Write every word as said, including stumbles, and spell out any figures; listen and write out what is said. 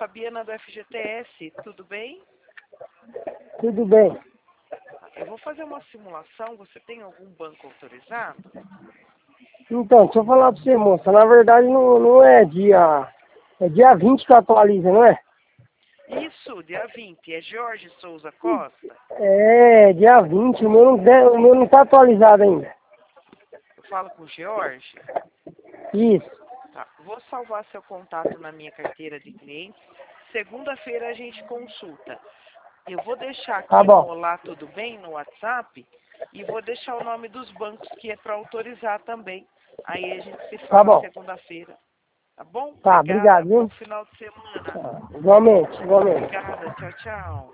Fabiana do F G T S, tudo bem? Tudo bem. Eu vou fazer uma simulação, você tem algum banco autorizado? Então, deixa eu falar pra você, moça. Na verdade, não, não é dia... É dia vinte que atualiza, não é? Isso, dia vinte, é Jorge Souza Costa? É, dia vinte. O meu não, de- o meu não tá atualizado ainda. Eu falo com o Jorge? Isso. Tá, vou salvar seu contato na minha carteira de clientes. Segunda-feira a gente consulta. Eu vou deixar Tá aqui no bom. Olá Tudo Bem, no WhatsApp, e vou deixar o nome dos bancos que é para autorizar também. Aí a gente se Tá fala bom. segunda-feira. Tá bom? Tá, Obrigada. obrigado, Bom viu? final de semana. Tá. Igualmente, igualmente. Obrigada. Tchau, tchau.